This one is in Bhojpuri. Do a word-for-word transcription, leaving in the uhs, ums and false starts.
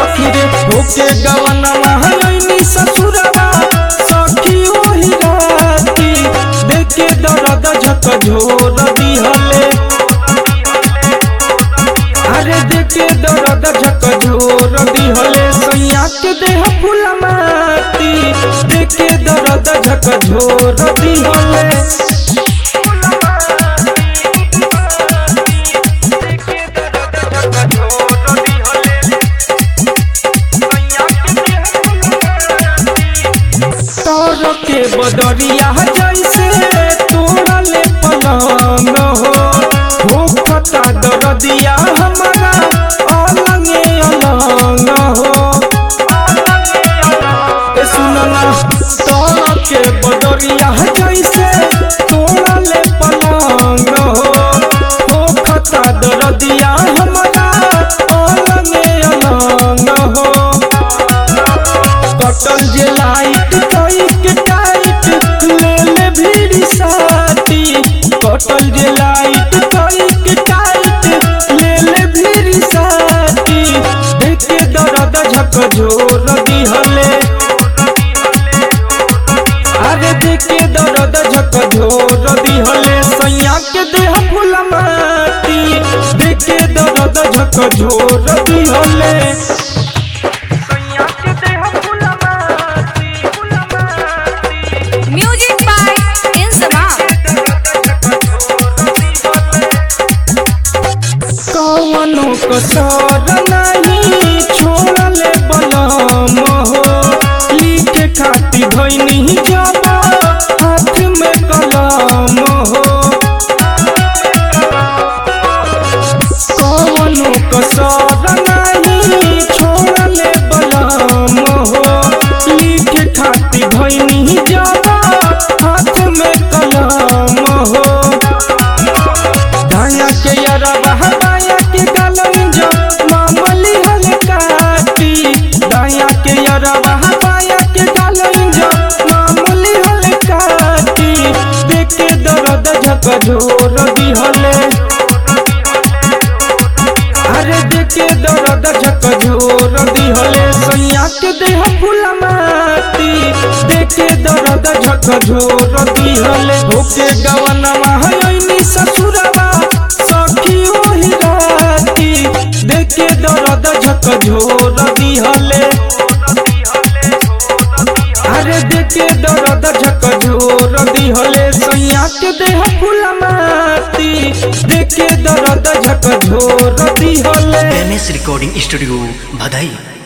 सखी रे होके गवना महलैनी ससुरवा सखी ओही राती देखे दर्द झक झोर दिहले अरे देखे दर्द झक झोर दिहले सैया के देह फूल माटी देखे दर्द झक झोर दिहले के बदरिया जैसे तोड़ले पलंग हो हो खता दर्दिया हमारा अलंगे अलंग हो ए सुनना तोड़ के बदरिया जैसे तोड़ले पलंग हो हो खता दर्दिया हमारा अलंगे अलंग हो कटल जे लाइट कटल जे लाइट कई टाइट ले ले भीरी साथी देखे दर्द झक झोर दिहले अरे देखे दर्द झक झोर दिहले सैया के देह फूल माटी देखे दर्द झक झोर दिहले कसर नहीं छोड़ले बलम हो लिखे खाती धैनी जब हाथ में कलम हो कौनो कसर नहीं छोड़ले बलम हो लिखे खाती धैनी जब हाथ में कलम हो दाया के अरबा बाया के गलन जो मामली हल काटी दाया के अरबा बाया के गलन जो मामली हल काटी देखे दर्द झक झोर दिहले अरे देखे दर्द झक झोर दिहले सैया के देह फूल माटी देखे दर्द झक झोर दिहले होके गवना महलैनी ससुरवा सखी ओही राती देखे दर्द झक झोर दिहले अरे देखे दर्द झक झोर दिहले सैया के देह फूल माटी देखे दर्द झक झोर दिहले M S recording studio Bhadai.